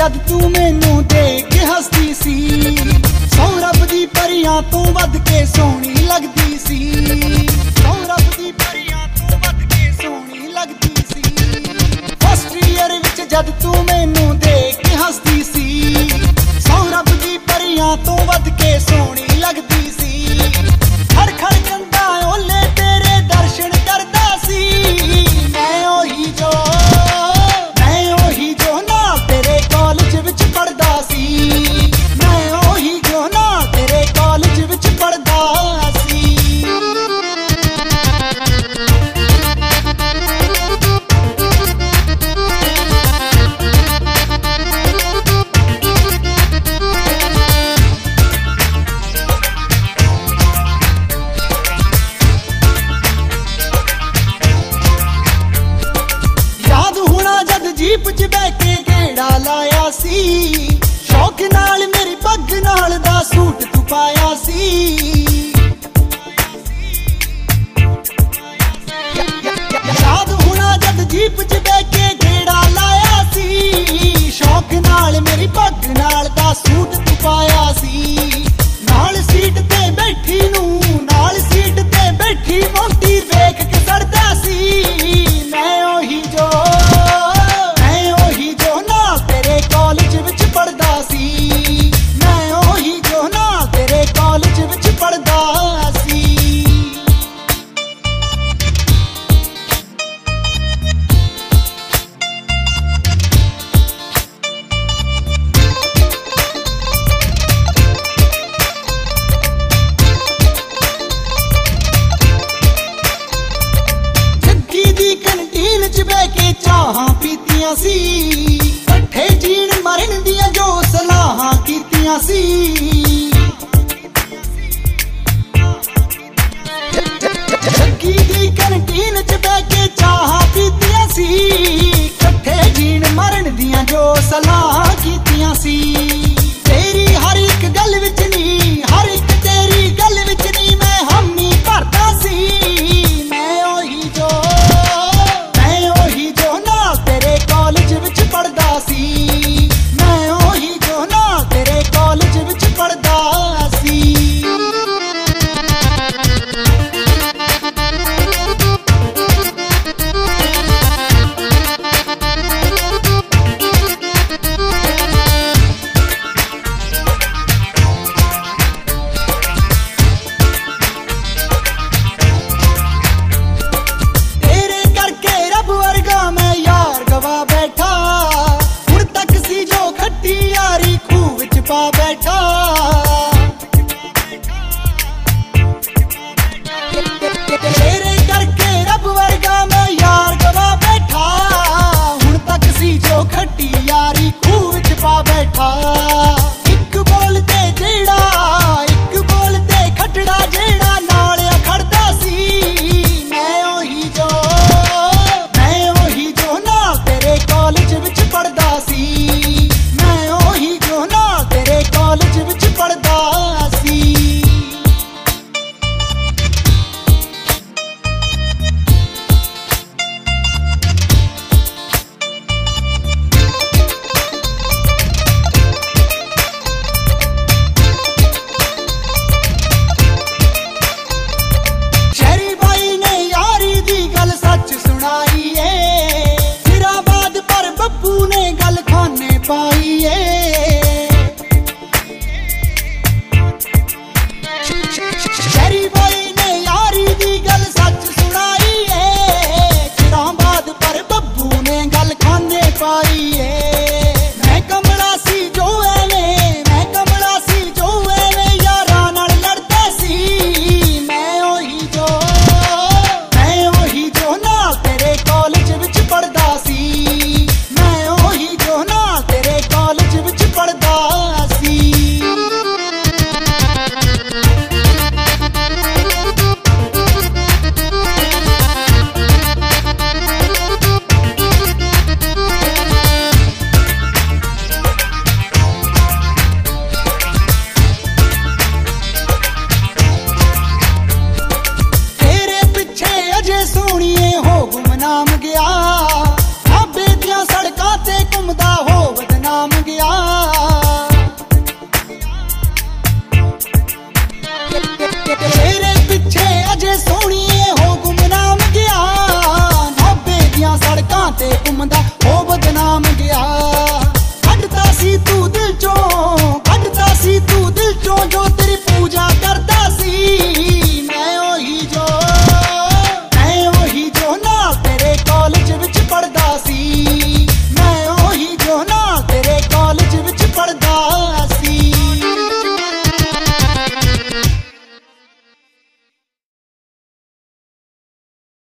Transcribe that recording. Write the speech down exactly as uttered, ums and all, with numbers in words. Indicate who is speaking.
Speaker 1: जद तू मैनू देख के हसदी सी, सौ रब दी परियां तो वध के सोहनी लगदी सी, सौ रब दी परियां तो वध के सोहनी लगदी सी। फर्स्ट ईयर विच जद तू मैनू देख के हसदी सी, सौ रब दी परियां तो वध के सोहनी लगदी सी। खड़ खड़ कंधा ओले तेरे दर्शन करदा सी, मैं ओही जो मैं ओही जो नाल तेरे कॉलेज विच पढ़दा सी, मैं ओही जो नाल तेरे कॉलेज विच पढ़दा सी। जीप च बह के गेड़ा लाया सी, शौक नाल मेरी पग नाल दा सूट तू पाया सी। याद होना जद जीप च बह के गेड़ा लाया सी, शौक नाल मेरी पग नाल दा सूट तू पाया सी। नाल सीट ते बैठी नू नाल सीट ते बैठी मोटी वेख के सड़दा सी, मैं ओही जो कॉलेज विच पढ़दा सी, मैं ओही जो ना तेरे कॉलेज विच पढ़दा सी। जग्गी दी कैंटीन च बह के चाहां पीतियां सी,